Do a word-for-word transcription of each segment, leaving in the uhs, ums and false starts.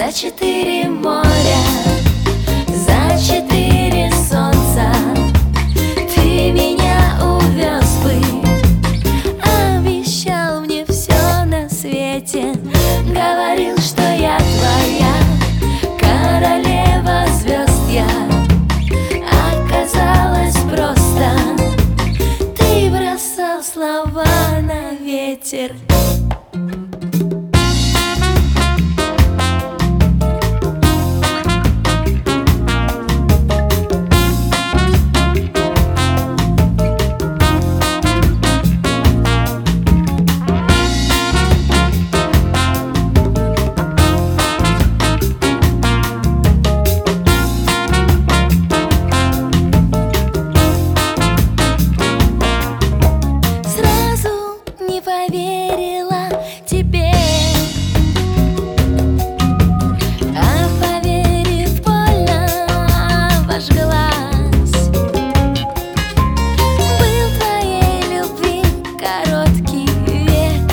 За четыре моря, за четыре солнца ты меня увез бы, обещал мне все на свете, говорил, что я твоя королева звезд. Я оказалась просто, ты бросал слова на ветер. Поверила тебе, а поверив, больно обожглась. Был твоей любви короткий век,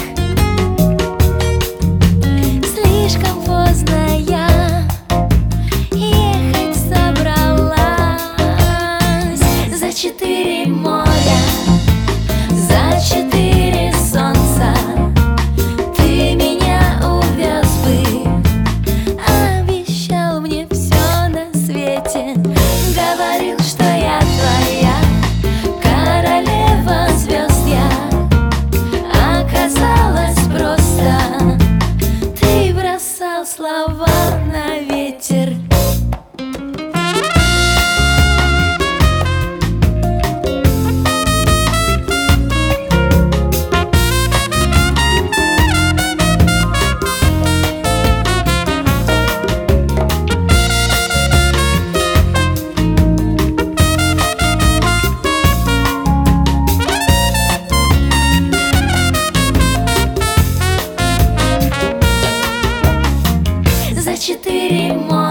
слишком поздно я ехать собралась. За четыре моря, за четыре солнца ты меня увез бы, обещал мне все на свете, говорил, что я твоя королева звезд. Я оказалась просто, ты бросал слова на ветер. За четыре моря.